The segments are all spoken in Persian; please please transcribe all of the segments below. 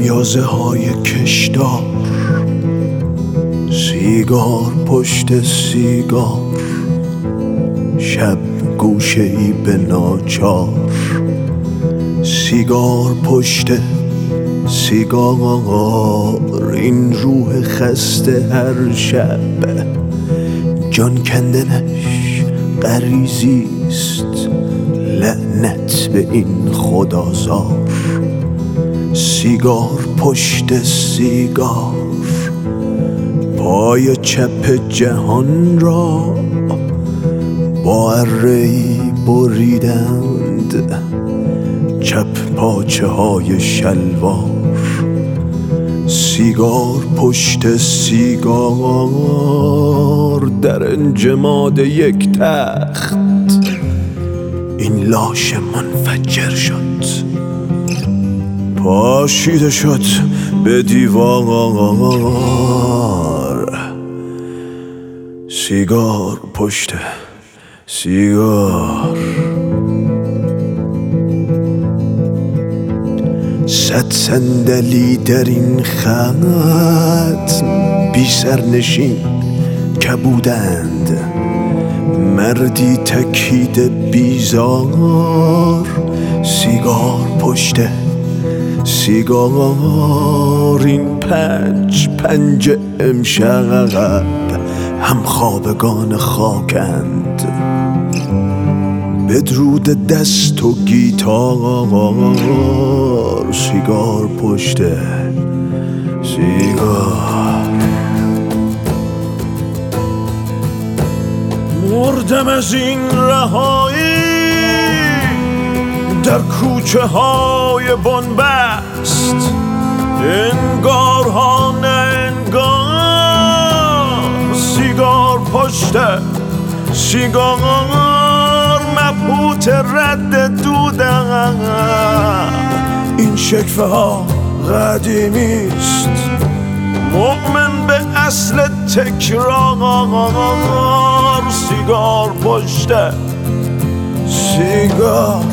خمیازه های کشدار، سیگار پشت سیگار، شب گوشه ای به ناچار، سیگار پشت سیگار، این روح خسته هر شب جان کندنش غریزیست، لعنت به این خدازار. سیگار پشت سیگار، پای چپ جهان را با اره‌ای بریدند، چپ پاچه های شلوار. سیگار پشت سیگار، در انجماد یک تخت این لاش منفجر شد، پاشیده شد به دیوار. سیگار پشت سیگار، 100 صندلی در این خط بی سرنشین کبودند، مردی تکیده بیزار. سیگار پشت سیگار، این پنج امشب هم خوابگان خاکند، بدرود دست و گیتار. سیگار پشت سیگار، مردم از این رهایی در کوچه های بنبست، انگار ها نه انگار. سیگار پشت سیگار، مبهوت رد دودم، این شکفه ها قدیمیست، مؤمن به اصل تکرار. سیگار پشت سیگار،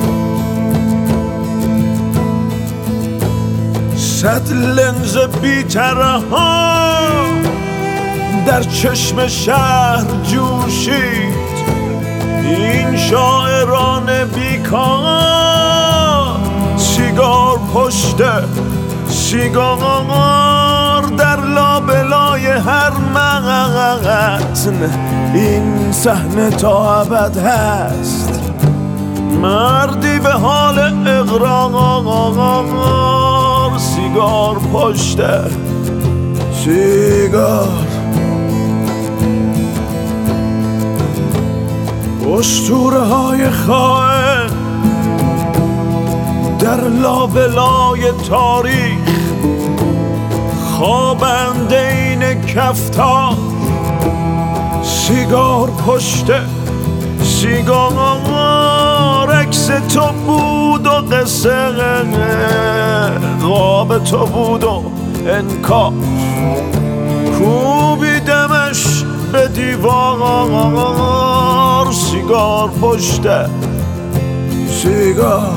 100 لنز بی‌طرح‌ها در چشم شهر جوشید، این شاعران بیکار. سیگار پشت سیگار، در لابلای هر متن این صحنه تا ابد هست، مردی به حال اقرار. سیگار پشت سیگار، اسطوره های خائن در لابلای تاریخ، خوابنده این کفتار. سیگار پشت سیگار، عکس تو بود و قصه خواب تو بود و انکار، کوبیدمش به دیوار. سیگار پشت سیگار،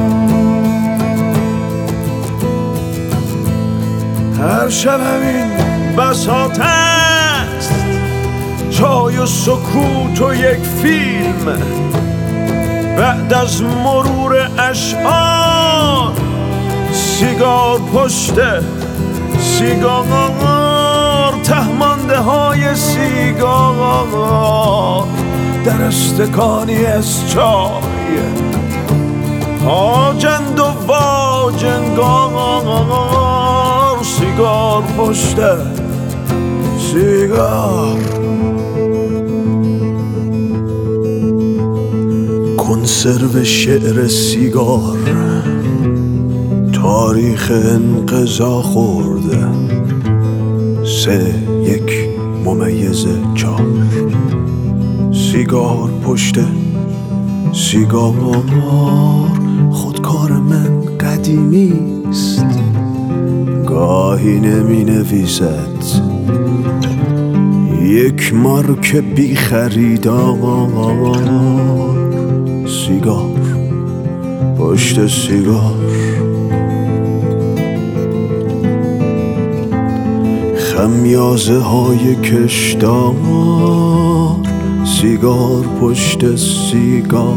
هر شب همین بساط است، جای و سکوت و یک فیلم بعد از مرور اشعار. سیگار پشت سیگار، تهمانده های سیگار در استکانی از چای، هاجند و واجنگار. سیگار پشت سیگار، کنسرو شعر سیگار، تاریخ انقضا خورده، 3-1-4. سیگار پشت سیگار، خودکار من قدیمیست، گاهی نمی نویسد، یک مارک بی خریدار. سیگار پشت سیگار، خمیازه های کشدار، سیگار پشت سیگار،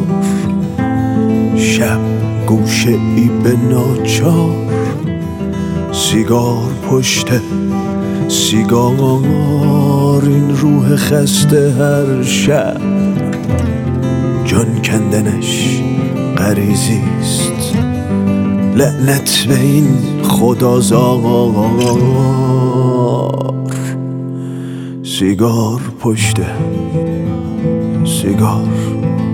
شب گوشه ای به ناچار، سیگار پشت سیگار. این روح خسته هر شب جان کندنش غریزیست، لعنت به این خدازار. سیگار پشت سیگار.